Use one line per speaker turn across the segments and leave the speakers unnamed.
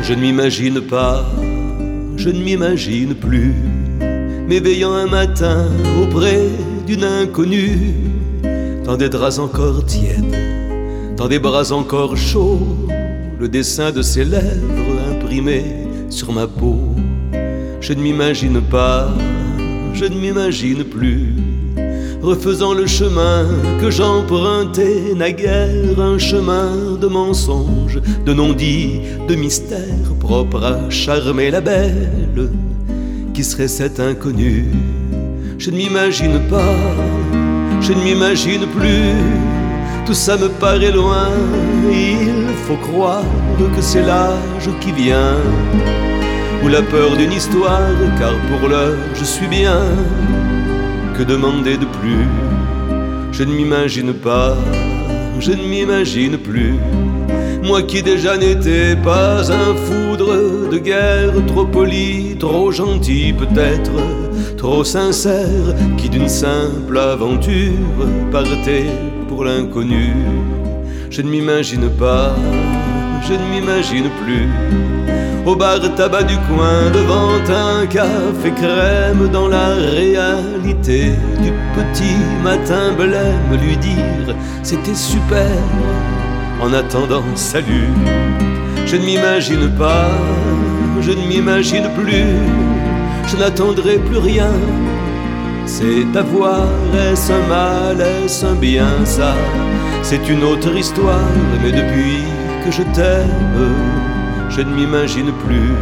Je ne m'imagine pas, je ne m'imagine plus m'éveillant un matin auprès d'une inconnue, dans des draps encore tièdes, dans des bras encore chauds, le dessin de ses lèvres imprimé sur ma peau. Je ne m'imagine pas, je ne m'imagine plus refaisant le chemin que j'empruntais naguère, un chemin de mensonges, de non-dits, de mystères, propre à charmer la belle qui serait cette inconnue. Je ne m'imagine pas, je ne m'imagine plus, tout ça me paraît loin. Il faut croire que c'est l'âge qui vient, ou la peur d'une histoire, car pour l'heure je suis bien. Que demander de plus? Je ne m'imagine pas, je ne m'imagine plus, moi qui déjà n'étais pas un foudre de guerre, trop poli, trop gentil peut-être, trop sincère, qui d'une simple aventure partait pour l'inconnu. Je ne m'imagine pas, je ne m'imagine plus au bar tabac du coin, devant un café crème, dans la réalité du petit matin blême, lui dire c'était super, en attendant salut. Je ne m'imagine pas, je ne m'imagine plus, je n'attendrai plus rien. C'est ta voix, est-ce un mal, est-ce un bien, ça c'est une autre histoire, mais depuis que je t'aime, je ne m'imagine plus.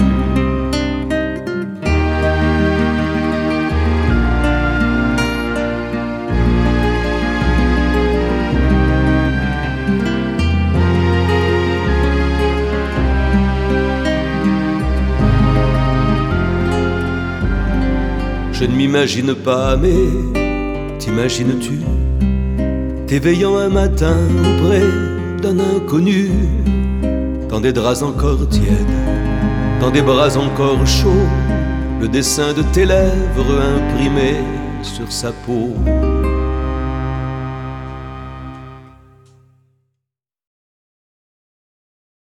Je ne m'imagine pas, mais t'imagines-tu t'éveillant un matin auprès d'un inconnu, dans des draps encore tièdes, dans des bras encore chauds, le dessin de tes lèvres imprimé sur sa peau.